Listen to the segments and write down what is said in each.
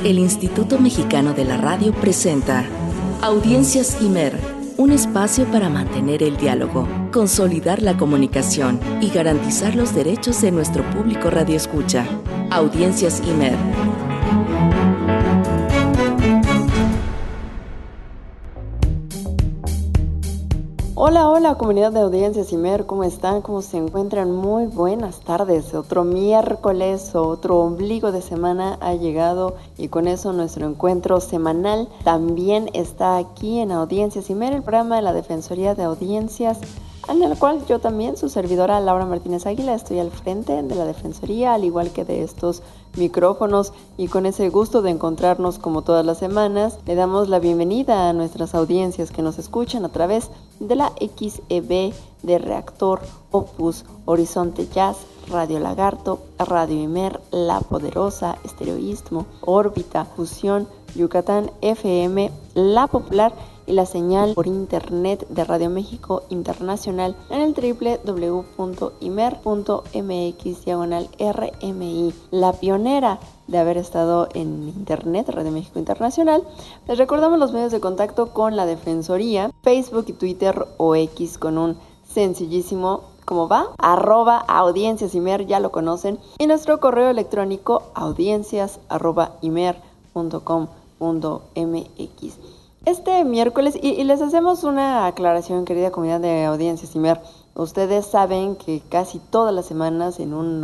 El Instituto Mexicano de la Radio presenta Audiencias IMER, un espacio para mantener el diálogo, consolidar la comunicación y garantizar los derechos de nuestro público radioescucha. Audiencias IMER. Hola comunidad de Audiencias IMER, ¿cómo están? ¿Cómo se encuentran? Muy buenas tardes. Otro miércoles, otro ombligo de semana ha llegado y con eso nuestro encuentro semanal también está aquí en Audiencias IMER, el programa de la Defensoría de Audiencias, en el cual yo también, su servidora Laura Martínez Águila, estoy al frente de la Defensoría, al igual que de estos micrófonos, y con ese gusto de encontrarnos como todas las semanas, le damos la bienvenida a nuestras audiencias que nos escuchan a través de la XEB de Reactor, Opus, Horizonte Jazz, Radio Lagarto, Radio IMER, La Poderosa, Estéreo Istmo, Órbita, Fusión, Yucatán FM, La Popular y la señal por internet de Radio México Internacional en el www.imer.mx/RMI. La pionera de haber estado en internet, Radio México Internacional. Les recordamos los medios de contacto con la Defensoría, Facebook y Twitter o X con un sencillísimo, ¿cómo va? @audienciasimer, ya lo conocen, y nuestro correo electrónico audiencias@imer.com.mx. Este miércoles, y les hacemos una aclaración, querida comunidad de Audiencias IMER. Ustedes saben que casi todas las semanas, en un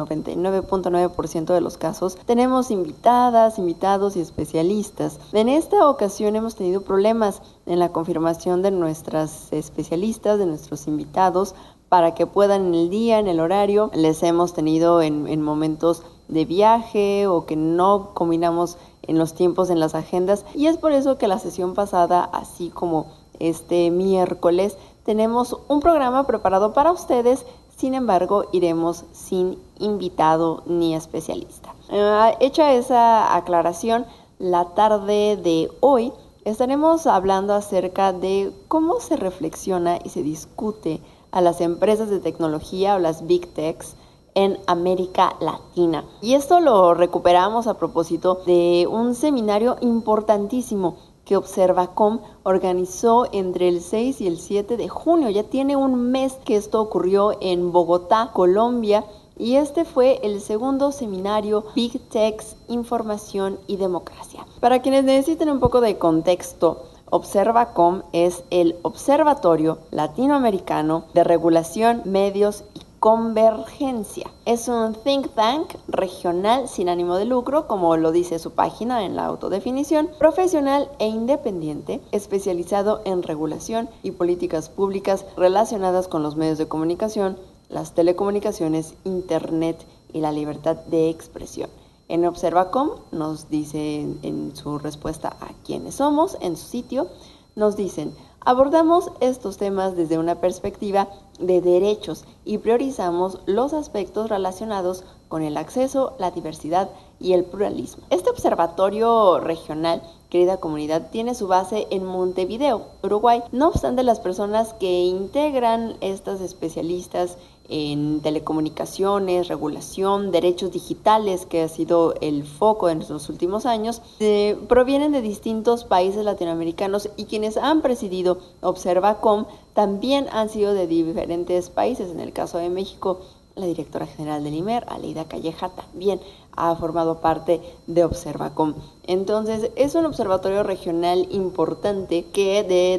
99.9% de los casos, tenemos invitadas, invitados y especialistas. En esta ocasión hemos tenido problemas en la confirmación de nuestras especialistas, de nuestros invitados, para que puedan en el día, en el horario. Les hemos tenido en momentos de viaje o que no combinamos en los tiempos, en las agendas, y es por eso que la sesión pasada, así como este miércoles, tenemos un programa preparado para ustedes. Sin embargo, iremos sin invitado ni especialista. Hecha esa aclaración, la tarde de hoy estaremos hablando acerca de cómo se reflexiona y se discute a las empresas de tecnología o las Big Techs en América Latina. Y esto lo recuperamos a propósito de un seminario importantísimo que Observacom organizó entre el 6 y el 7 de junio. Ya tiene un mes que esto ocurrió en Bogotá, Colombia, y este fue el segundo seminario Big Techs, Información y Democracia. Para quienes necesiten un poco de contexto, Observacom es el Observatorio Latinoamericano de Regulación, Medios y Convergencia. Es un think tank regional sin ánimo de lucro, como lo dice su página en la autodefinición, profesional e independiente, especializado en regulación y políticas públicas relacionadas con los medios de comunicación, las telecomunicaciones, internet y la libertad de expresión. En Observacom nos dice en su respuesta a quiénes somos, en su sitio, nos dicen: abordamos estos temas desde una perspectiva de derechos y priorizamos los aspectos relacionados con el acceso, la diversidad y el pluralismo. Este observatorio regional, querida comunidad, tiene su base en Montevideo, Uruguay. No obstante, las personas que integran estas especialistas en telecomunicaciones, regulación, derechos digitales, que ha sido el foco en los últimos años, provienen de distintos países latinoamericanos, y quienes han presidido Observacom también han sido de diferentes países. En el caso de México, la directora general del IMER, Aleida Calleja, también ha formado parte de Observacom. Entonces, es un observatorio regional importante que de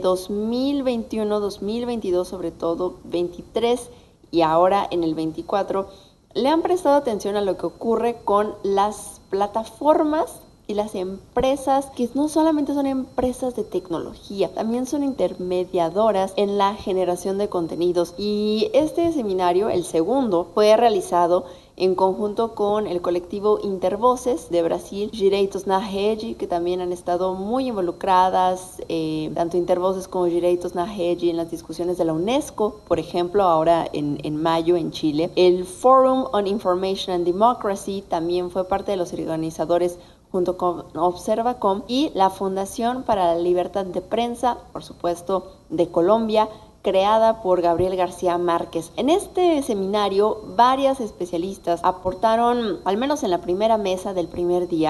2021, 2022, sobre todo 23 y ahora en el 24, le han prestado atención a lo que ocurre con las plataformas y las empresas, que no solamente son empresas de tecnología, también son intermediadoras en la generación de contenidos. Y este seminario, el segundo, fue realizado en conjunto con el colectivo Intervoces de Brasil, Direitos na Rede, que también han estado muy involucradas, tanto Intervoces como Direitos na Rede, en las discusiones de la UNESCO, por ejemplo, ahora en mayo en Chile. El Forum on Information and Democracy también fue parte de los organizadores junto con Observacom, y la Fundación para la Libertad de Prensa, por supuesto, de Colombia, creada por Gabriel García Márquez. En este seminario, varias especialistas aportaron, al menos en la primera mesa del primer día,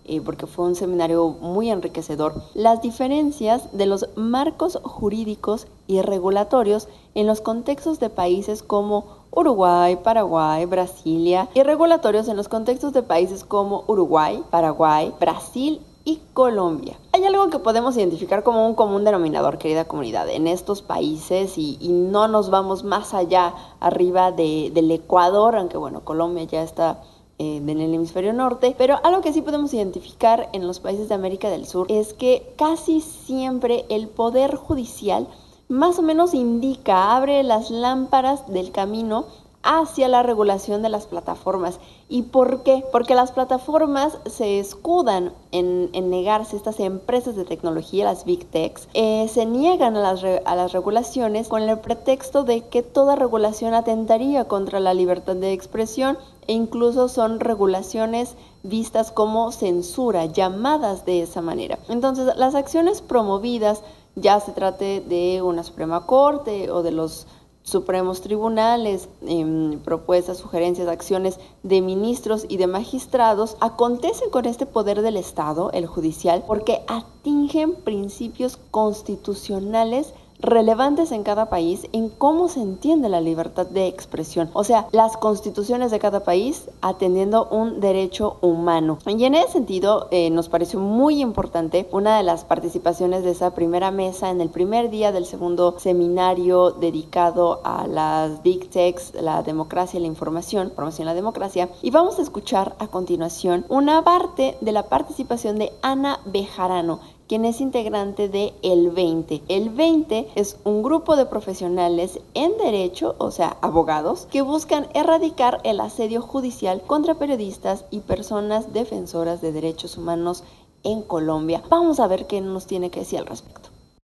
porque fue un seminario muy enriquecedor, las diferencias de los marcos jurídicos y regulatorios en los contextos de países como Uruguay, Paraguay, Brasilia, y regulatorios en los contextos de países como Uruguay, Paraguay, Brasil y Colombia. Hay algo que podemos identificar como un común denominador, querida comunidad, en estos países y no nos vamos más allá arriba del Ecuador, aunque bueno, Colombia ya está en el hemisferio norte, pero algo que sí podemos identificar en los países de América del Sur es que casi siempre el poder judicial más o menos indica, abre las lámparas del camino hacia la regulación de las plataformas. ¿Y por qué? Porque las plataformas se escudan en negarse, estas empresas de tecnología, las Big Techs, se niegan a las regulaciones con el pretexto de que toda regulación atentaría contra la libertad de expresión e incluso son regulaciones vistas como censura, llamadas de esa manera. Entonces, las acciones promovidas, ya se trate de una Suprema Corte o de los supremos tribunales, propuestas, sugerencias, acciones de ministros y de magistrados, acontecen con este poder del Estado, el judicial, porque atingen principios constitucionales relevantes en cada país en cómo se entiende la libertad de expresión, o sea, las constituciones de cada país atendiendo un derecho humano. Y en ese sentido nos pareció muy importante una de las participaciones de esa primera mesa en el primer día del segundo seminario dedicado a las Big Techs, la democracia y la información y la democracia, y vamos a escuchar a continuación una parte de la participación de Ana Bejarano, quien es integrante de El 20. El 20 es un grupo de profesionales en derecho, o sea, abogados, que buscan erradicar el asedio judicial contra periodistas y personas defensoras de derechos humanos en Colombia. Vamos a ver qué nos tiene que decir al respecto.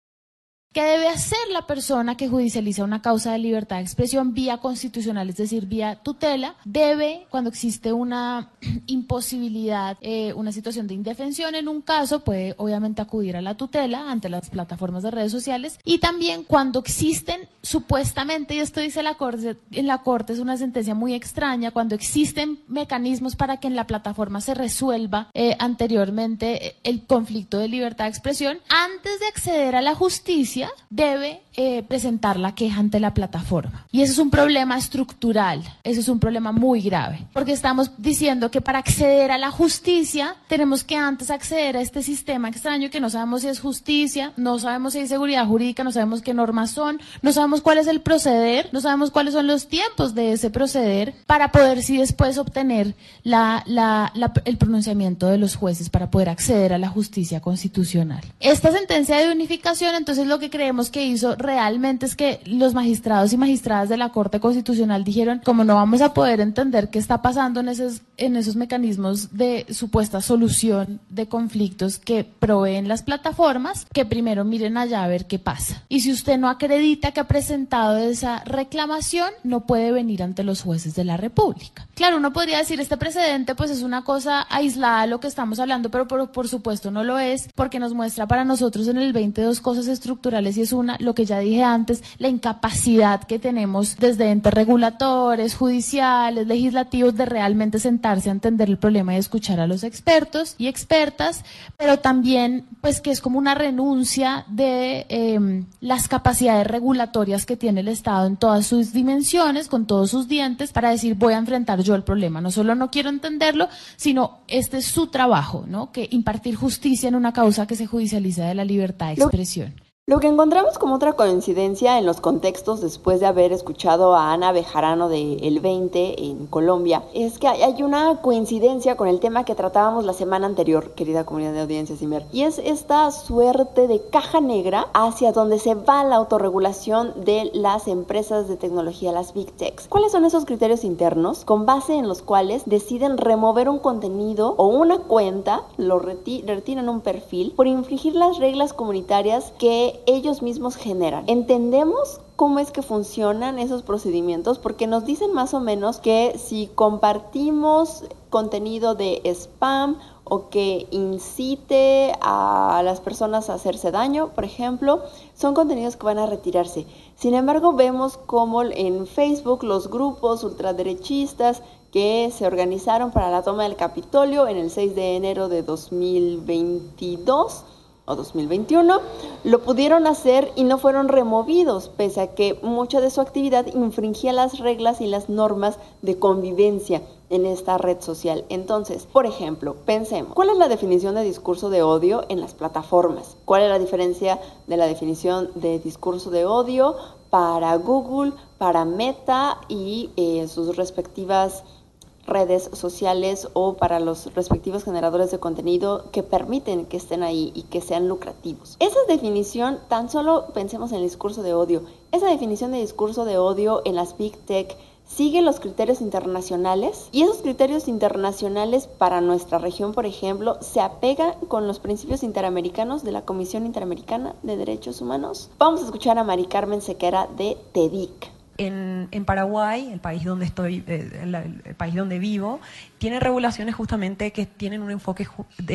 ¿Qué debe hacer la persona que judicializa una causa de libertad de expresión vía constitucional, es decir, vía tutela? Debe, cuando existe una imposibilidad, una situación de indefensión en un caso, puede obviamente acudir a la tutela ante las plataformas de redes sociales, y también cuando existen supuestamente, y esto dice en la corte es una sentencia muy extraña, cuando existen mecanismos para que en la plataforma se resuelva anteriormente el conflicto de libertad de expresión, antes de acceder a la justicia, debe presentar la queja ante la plataforma. Y eso es un problema estructural, eso es un problema muy grave, porque estamos diciendo que para acceder a la justicia tenemos que antes acceder a este sistema extraño que no sabemos si es justicia, no sabemos si hay seguridad jurídica, no sabemos qué normas son, no sabemos cuál es el proceder, no sabemos cuáles son los tiempos de ese proceder, para poder sí después obtener el pronunciamiento de los jueces para poder acceder a la justicia constitucional. Esta sentencia de unificación, entonces, lo que creemos que hizo realmente es que los magistrados y magistradas de la Corte Constitucional dijeron, como no vamos a poder entender qué está pasando en esos mecanismos de supuesta solución de conflictos que proveen las plataformas, que primero miren allá a ver qué pasa. Y si usted no acredita que ha presentado esa reclamación, no puede venir ante los jueces de la República. Claro, uno podría decir, este precedente pues es una cosa aislada a lo que estamos hablando, pero por supuesto no lo es, porque nos muestra para nosotros en el 20 dos cosas estructurales, y es una, lo que ya dije antes, la incapacidad que tenemos desde entes reguladores, judiciales, legislativos, de realmente sentarse a entender el problema y escuchar a los expertos y expertas, pero también pues que es como una renuncia de las capacidades regulatorias que tiene el Estado en todas sus dimensiones, con todos sus dientes, para decir, voy a enfrentar yo el problema. No solo no quiero entenderlo, sino este es su trabajo, ¿no? Que impartir justicia en una causa que se judicializa de la libertad de expresión. Lo que encontramos como otra coincidencia en los contextos después de haber escuchado a Ana Bejarano de El 20 en Colombia es que hay una coincidencia con el tema que tratábamos la semana anterior, querida comunidad de Audiencia Imer, y es esta suerte de caja negra hacia donde se va la autorregulación de las empresas de tecnología, las Big Techs. ¿Cuáles son esos criterios internos con base en los cuales deciden remover un contenido o una cuenta, retiran un perfil por infringir las reglas comunitarias que ellos mismos generan? ¿Entendemos cómo es que funcionan esos procedimientos? Porque nos dicen más o menos que si compartimos contenido de spam o que incite a las personas a hacerse daño, por ejemplo, son contenidos que van a retirarse. Sin embargo, vemos cómo en Facebook los grupos ultraderechistas que se organizaron para la toma del Capitolio en el 6 de enero de 2022 o 2021, lo pudieron hacer y no fueron removidos, pese a que mucha de su actividad infringía las reglas y las normas de convivencia en esta red social. Entonces, por ejemplo, pensemos, ¿cuál es la definición de discurso de odio en las plataformas? ¿Cuál es la diferencia de la definición de discurso de odio para Google, para Meta y sus respectivas redes sociales o para los respectivos generadores de contenido que permiten que estén ahí y que sean lucrativos? Esa definición, tan solo pensemos en el discurso de odio, esa definición de discurso de odio en las Big Tech sigue los criterios internacionales, y esos criterios internacionales para nuestra región, por ejemplo, se apegan con los principios interamericanos de la Comisión Interamericana de Derechos Humanos. Vamos a escuchar a Mari Carmen Sequera de TEDIC. En Paraguay, el país donde estoy, el país donde vivo, tiene regulaciones justamente que tienen un enfoque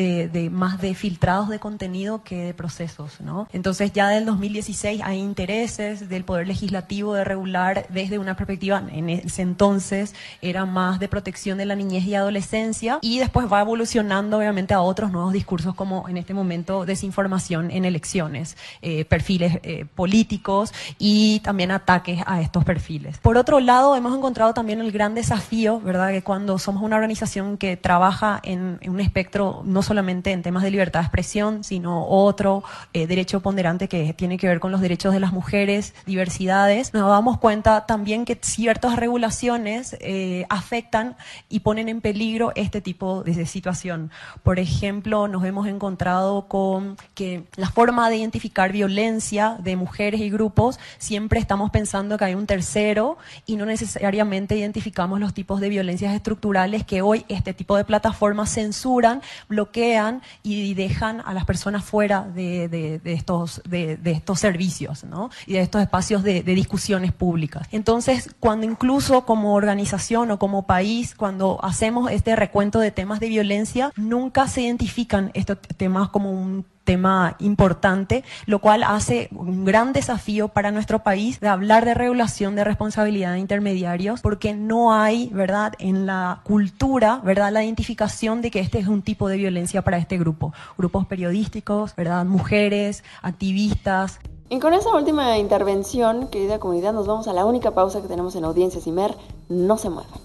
más de filtrados de contenido que de procesos, ¿no? Entonces ya del 2016 hay intereses del Poder Legislativo de regular desde una perspectiva, en ese entonces era más de protección de la niñez y adolescencia, y después va evolucionando obviamente a otros nuevos discursos como en este momento desinformación en elecciones, perfiles políticos y también ataques a estos perfiles. Por otro lado, hemos encontrado también el gran desafío, ¿verdad?, que cuando somos una organización que trabaja en un espectro no solamente en temas de libertad de expresión, sino otro derecho ponderante que tiene que ver con los derechos de las mujeres, diversidades, nos damos cuenta también que ciertas regulaciones afectan y ponen en peligro este tipo de situación. Por ejemplo, nos hemos encontrado con que la forma de identificar violencia de mujeres y grupos, siempre estamos pensando que hay un tercero y no necesariamente identificamos los tipos de violencias estructurales que hoy este tipo de plataformas censuran, bloquean y dejan a las personas fuera de estos servicios, ¿no?, y de estos espacios de discusiones públicas. Entonces, cuando incluso como organización o como país, cuando hacemos este recuento de temas de violencia, nunca se identifican estos temas como un tema importante, lo cual hace un gran desafío para nuestro país de hablar de regulación de responsabilidad de intermediarios, porque no hay, ¿verdad?, en la cultura, ¿verdad?, la identificación de que este es un tipo de violencia para este grupo. Grupos periodísticos, ¿verdad?, mujeres, activistas. Y con esa última intervención, querida comunidad, nos vamos a la única pausa que tenemos en Audiencias Imer. No se muevan.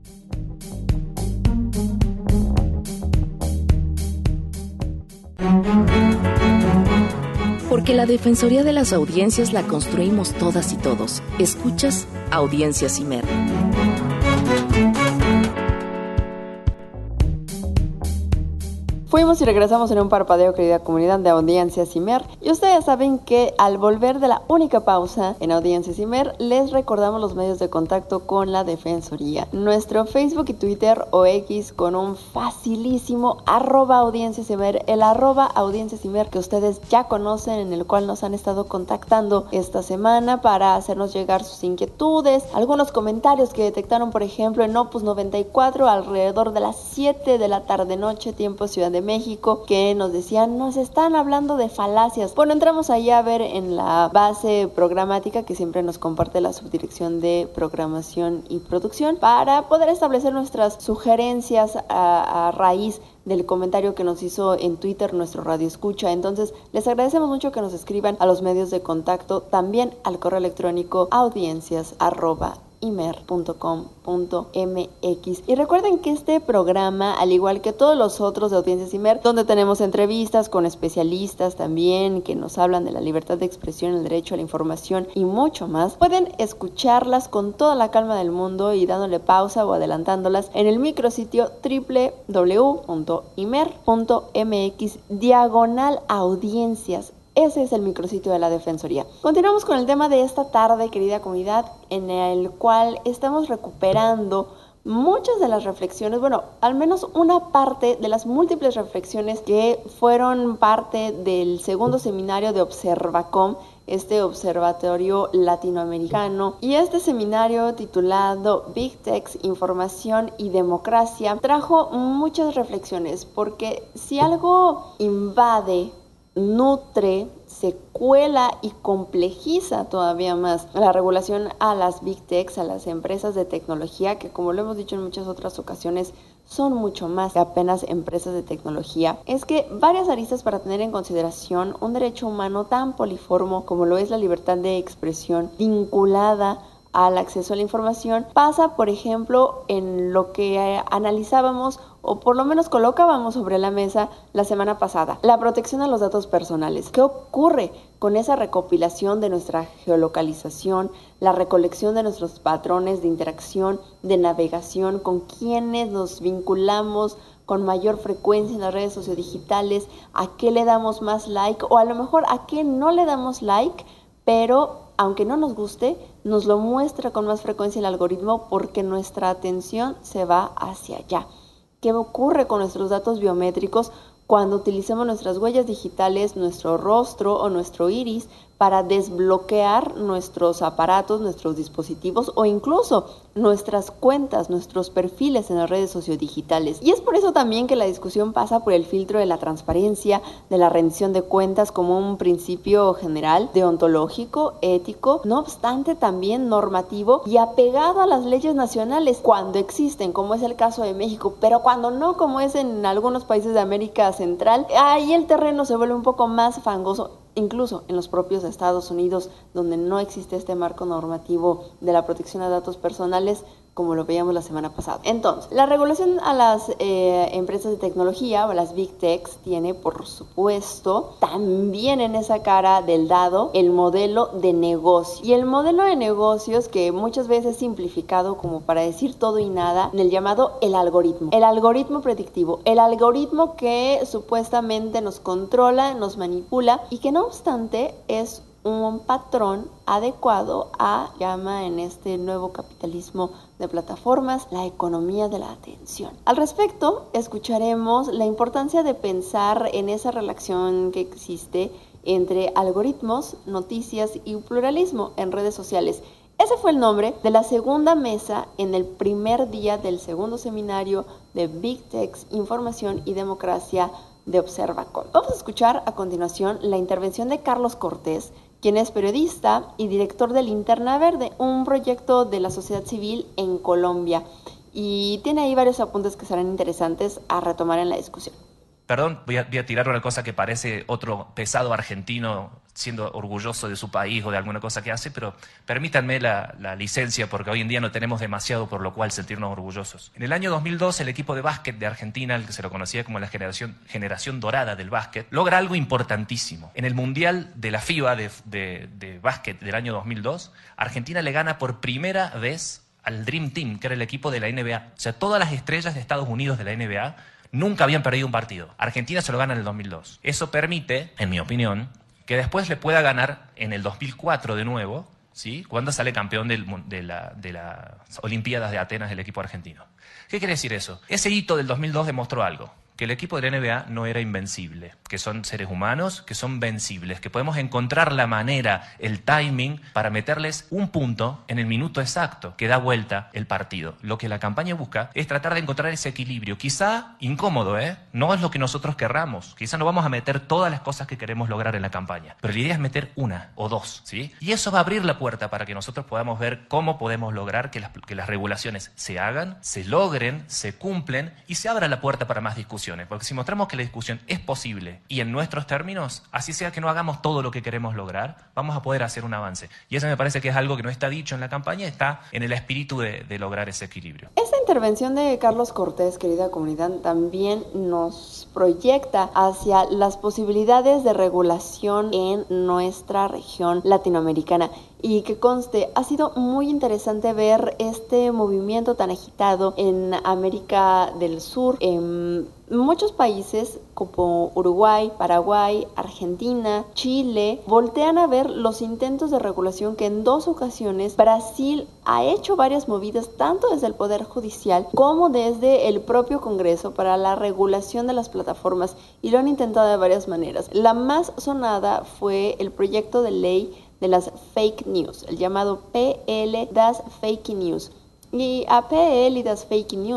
Porque la Defensoría de las Audiencias la construimos todas y todos. Escuchas Audiencias Imer. Fuimos y regresamos en un parpadeo, querida comunidad de Audiencias Imer. Y ustedes saben que al volver de la única pausa en Audiencias Imer, les recordamos los medios de contacto con la Defensoría. Nuestro Facebook y Twitter o X con un facilísimo @Audiencias Imer, el @Audiencias Imer que ustedes ya conocen, en el cual nos han estado contactando esta semana para hacernos llegar sus inquietudes, algunos comentarios que detectaron, por ejemplo, en Opus 94 alrededor de las 7 de la tarde-noche, tiempo Ciudad de México, que nos decían, nos están hablando de falacias. Bueno, entramos ahí a ver en la base programática que siempre nos comparte la Subdirección de Programación y Producción para poder establecer nuestras sugerencias a raíz del comentario que nos hizo en Twitter nuestro radio escucha. Entonces, les agradecemos mucho que nos escriban a los medios de contacto, también al correo electrónico audiencias@imer.com.mx. Y recuerden que este programa, al igual que todos los otros de Audiencias Imer, donde tenemos entrevistas con especialistas también que nos hablan de la libertad de expresión, el derecho a la información y mucho más, pueden escucharlas con toda la calma del mundo y dándole pausa o adelantándolas en el micrositio www.imer.mx/audiencias. Ese es el micrositio de la Defensoría. Continuamos con el tema de esta tarde, querida comunidad, en el cual estamos recuperando muchas de las reflexiones, bueno, al menos una parte de las múltiples reflexiones que fueron parte del segundo seminario de Observacom, este observatorio latinoamericano, y este seminario titulado Big Techs, Información y Democracia trajo muchas reflexiones, porque si algo invade nutre, se cuela y complejiza todavía más la regulación a las Big Techs, a las empresas de tecnología, que como lo hemos dicho en muchas otras ocasiones, son mucho más que apenas empresas de tecnología. Es que varias aristas para tener en consideración un derecho humano tan poliforme como lo es la libertad de expresión, vinculada al acceso a la información, pasa, por ejemplo, en lo que analizábamos o por lo menos colocábamos sobre la mesa la semana pasada, la protección a los datos personales. ¿Qué ocurre con esa recopilación de nuestra geolocalización, la recolección de nuestros patrones de interacción, de navegación, con quienes nos vinculamos con mayor frecuencia en las redes sociodigitales, a qué le damos más like o a lo mejor a qué no le damos like, pero aunque no nos guste, nos lo muestra con más frecuencia el algoritmo porque nuestra atención se va hacia allá? ¿Qué ocurre con nuestros datos biométricos cuando utilizamos nuestras huellas digitales, nuestro rostro o nuestro iris para desbloquear nuestros aparatos, nuestros dispositivos o incluso nuestras cuentas, nuestros perfiles en las redes sociodigitales? Y es por eso también que la discusión pasa por el filtro de la transparencia, de la rendición de cuentas como un principio general, deontológico, ético, no obstante también normativo y apegado a las leyes nacionales cuando existen, como es el caso de México, pero cuando no, como es en algunos países de América Central, ahí el terreno se vuelve un poco más fangoso. Incluso en los propios Estados Unidos, donde no existe este marco normativo de la protección a datos personales, como lo veíamos la semana pasada. Entonces, la regulación a las empresas de tecnología o a las Big Techs tiene, por supuesto, también en esa cara del dado, el modelo de negocio. Y el modelo de negocios que muchas veces es simplificado como para decir todo y nada, en el llamado el algoritmo predictivo, el algoritmo que supuestamente nos controla, nos manipula y que no obstante es un patrón adecuado a, llama en este nuevo capitalismo de plataformas, la economía de la atención. Al respecto, escucharemos la importancia de pensar en esa relación que existe entre algoritmos, noticias y pluralismo en redes sociales. Ese fue el nombre de la segunda mesa en el primer día del segundo seminario de Big Techs, Información y Democracia de Observacom. Vamos a escuchar a continuación la intervención de Carlos Cortés, quien es periodista y director de Linterna Verde, un proyecto de la sociedad civil en Colombia. Y tiene ahí varios apuntes que serán interesantes a retomar en la discusión. Perdón, voy a tirar una cosa que parece otro pesado argentino siendo orgulloso de su país o de alguna cosa que hace, pero permítanme la licencia porque hoy en día no tenemos demasiado por lo cual sentirnos orgullosos. En el año 2002 el equipo de básquet de Argentina, el que se lo conocía como la generación dorada del básquet, logra algo importantísimo. En el Mundial de la FIBA de básquet del año 2002, Argentina le gana por primera vez al Dream Team, que era el equipo de la NBA. O sea, todas las estrellas de Estados Unidos de la NBA nunca habían perdido un partido. Argentina se lo gana en el 2002. Eso permite, en mi opinión, que después le pueda ganar en el 2004 de nuevo, ¿sí? Cuando sale campeón de las Olimpiadas de Atenas el equipo argentino. ¿Qué quiere decir eso? Ese hito del 2002 demostró algo. Que el equipo de la NBA no era invencible, que son seres humanos, que son vencibles, que podemos encontrar la manera, el timing para meterles un punto en el minuto exacto que da vuelta el partido. Lo que la campaña busca es tratar de encontrar ese equilibrio, quizá incómodo, no es lo que nosotros querramos, quizá no vamos a meter todas las cosas que queremos lograr en la campaña, pero la idea es meter una o dos, ¿sí? Y eso va a abrir la puerta para que nosotros podamos ver cómo podemos lograr que las regulaciones se hagan, se logren, se cumplen y se abra la puerta para más discusiones. Porque si mostramos que la discusión es posible y en nuestros términos, así sea que no hagamos todo lo que queremos lograr, vamos a poder hacer un avance. Y eso me parece que es algo que no está dicho en la campaña, está en el espíritu de lograr ese equilibrio. Esta intervención de Carlos Cortés, querida comunidad, también nos proyecta hacia las posibilidades de regulación en nuestra región latinoamericana. Y que conste, ha sido muy interesante ver este movimiento tan agitado en América del Sur, en muchos países como Uruguay, Paraguay, Argentina, Chile, voltean a ver los intentos de regulación que en 2 ocasiones Brasil ha hecho varias movidas, tanto desde el Poder Judicial como desde el propio Congreso para la regulación de las plataformas, y lo han intentado de varias maneras. La más sonada fue el proyecto de ley de las fake news, el llamado PL das Fake News. Y a PL das Fake News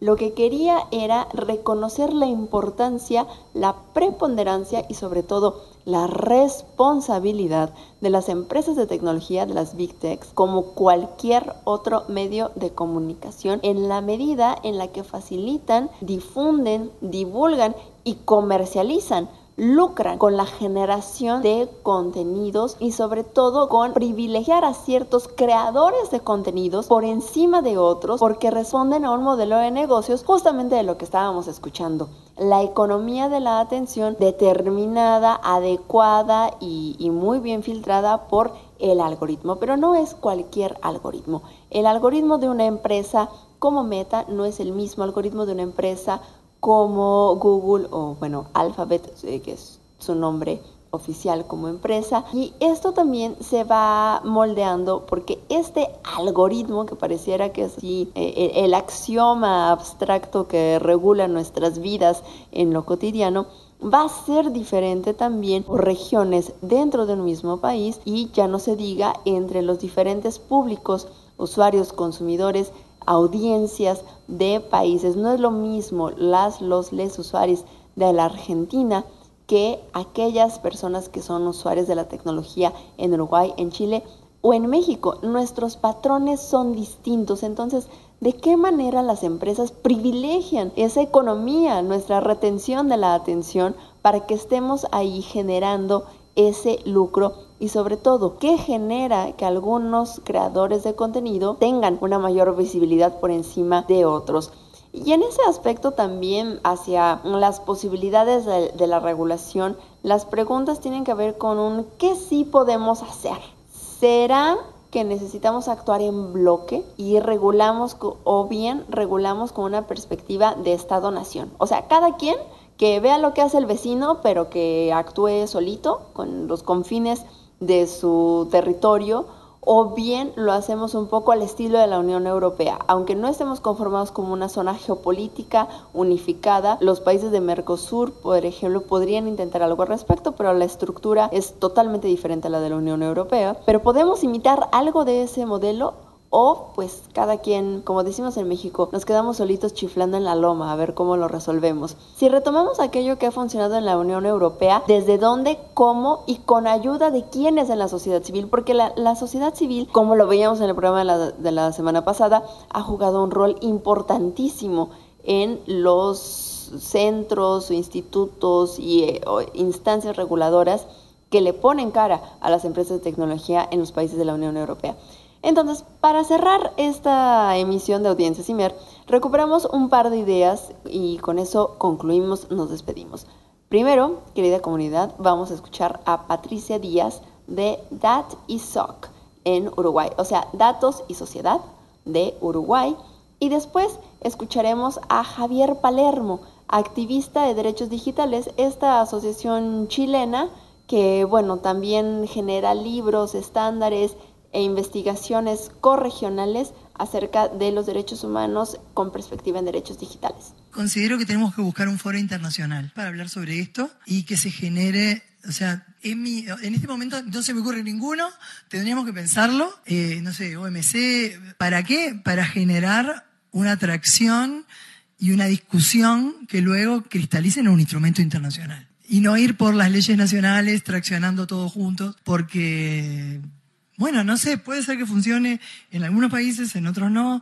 lo que quería era reconocer la importancia, la preponderancia y sobre todo la responsabilidad de las empresas de tecnología, de las Big Techs, como cualquier otro medio de comunicación, en la medida en la que facilitan, difunden, divulgan y comercializan, lucran con la generación de contenidos y sobre todo con privilegiar a ciertos creadores de contenidos por encima de otros porque responden a un modelo de negocios justamente de lo que estábamos escuchando. La economía de la atención determinada, adecuada y muy bien filtrada por el algoritmo, pero no es cualquier algoritmo. El algoritmo de una empresa como Meta no es el mismo algoritmo de una empresa como Google o Alphabet, que es su nombre oficial como empresa. Y esto también se va moldeando porque este algoritmo, que pareciera que es así, el axioma abstracto que regula nuestras vidas en lo cotidiano, va a ser diferente también por regiones dentro de un mismo país y ya no se diga entre los diferentes públicos, usuarios, consumidores, audiencias de países. No es lo mismo les usuarios de la Argentina que aquellas personas que son usuarios de la tecnología en Uruguay, en Chile o en México. Nuestros patrones son distintos. Entonces, ¿de qué manera las empresas privilegian esa economía, nuestra retención de la atención, para que estemos ahí generando ese lucro? Y sobre todo, ¿qué genera que algunos creadores de contenido tengan una mayor visibilidad por encima de otros? Y en ese aspecto también, hacia las posibilidades de la regulación, las preguntas tienen que ver con ¿qué sí podemos hacer? ¿Será que necesitamos actuar en bloque y regulamos o bien regulamos con una perspectiva de Estado-nación? O sea, cada quien que vea lo que hace el vecino, pero que actúe solito con los confines de su territorio, o bien lo hacemos un poco al estilo de la Unión Europea. Aunque no estemos conformados como una zona geopolítica unificada, los países de Mercosur, por ejemplo, podrían intentar algo al respecto, pero la estructura es totalmente diferente a la de la Unión Europea. Pero podemos imitar algo de ese modelo, o pues cada quien, como decimos en México, nos quedamos solitos chiflando en la loma a ver cómo lo resolvemos. Si retomamos aquello que ha funcionado en la Unión Europea, ¿desde dónde, cómo y con ayuda de quiénes en la sociedad civil? Porque la sociedad civil, como lo veíamos en el programa de la semana pasada, ha jugado un rol importantísimo en los centros, institutos y instancias reguladoras que le ponen cara a las empresas de tecnología en los países de la Unión Europea. Entonces, para cerrar esta emisión de Audiencias Imer, recuperamos un par de ideas y con eso concluimos, nos despedimos. Primero, querida comunidad, vamos a escuchar a Patricia Díaz de Dat y Soc en Uruguay, o sea, Datos y Sociedad de Uruguay. Y después escucharemos a Javier Palermo, activista de derechos digitales, esta asociación chilena que, también genera libros, estándares e investigaciones corregionales acerca de los derechos humanos con perspectiva en derechos digitales. Considero que tenemos que buscar un foro internacional para hablar sobre esto y que se genere, en este momento no se me ocurre ninguno, tendríamos que pensarlo, OMC, ¿para qué? Para generar una atracción y una discusión que luego cristalicen en un instrumento internacional. Y no ir por las leyes nacionales traccionando todos juntos, porque puede ser que funcione en algunos países, en otros no.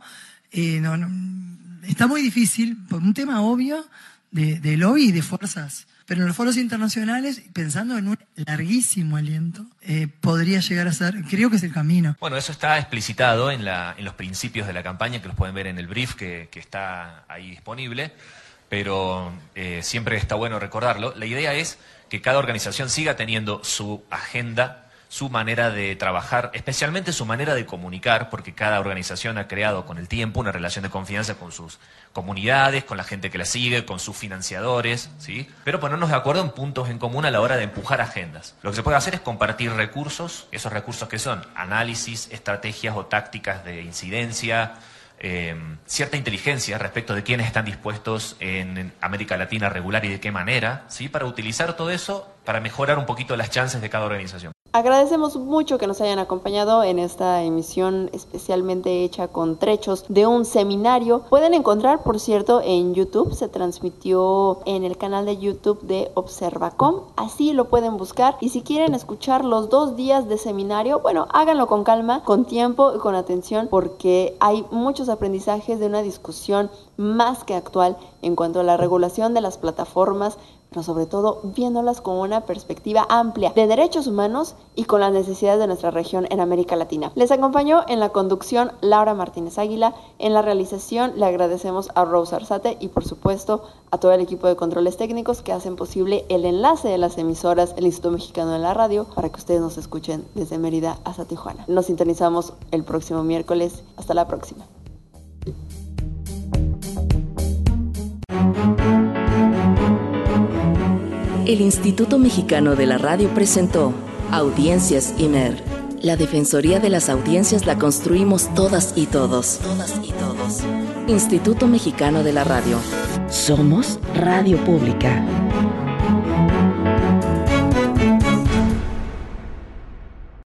Está muy difícil por un tema obvio de lobby y de fuerzas. Pero en los foros internacionales, pensando en un larguísimo aliento, podría llegar a ser, creo que es el camino. Bueno, eso está explicitado en los principios de la campaña, que los pueden ver en el brief que está ahí disponible, pero siempre está bueno recordarlo. La idea es que cada organización siga teniendo su agenda, su manera de trabajar, especialmente su manera de comunicar, porque cada organización ha creado con el tiempo una relación de confianza con sus comunidades, con la gente que la sigue, con sus financiadores, ¿sí? Pero ponernos de acuerdo en puntos en común a la hora de empujar agendas. Lo que se puede hacer es compartir recursos, esos recursos que son análisis, estrategias o tácticas de incidencia, cierta inteligencia respecto de quiénes están dispuestos en América Latina a regular y de qué manera, ¿sí? Para utilizar todo eso para mejorar un poquito las chances de cada organización. Agradecemos mucho que nos hayan acompañado en esta emisión especialmente hecha con trechos de un seminario. Pueden encontrar, por cierto, en YouTube, se transmitió en el canal de YouTube de Observacom, así lo pueden buscar. Y si quieren escuchar los 2 días de seminario, bueno, háganlo con calma, con tiempo y con atención, porque hay muchos aprendizajes de una discusión más que actual en cuanto a la regulación de las plataformas, pero sobre todo viéndolas con una perspectiva amplia de derechos humanos y con las necesidades de nuestra región en América Latina. Les acompañó en la conducción Laura Martínez Águila, en la realización le agradecemos a Rose Arzate y por supuesto a todo el equipo de controles técnicos que hacen posible el enlace de las emisoras del Instituto Mexicano de la Radio para que ustedes nos escuchen desde Mérida hasta Tijuana. Nos sintonizamos el próximo miércoles. Hasta la próxima. El Instituto Mexicano de la Radio presentó Audiencias IMER. La Defensoría de las Audiencias la construimos todas y todos. Todas y todos. Instituto Mexicano de la Radio. Somos Radio Pública.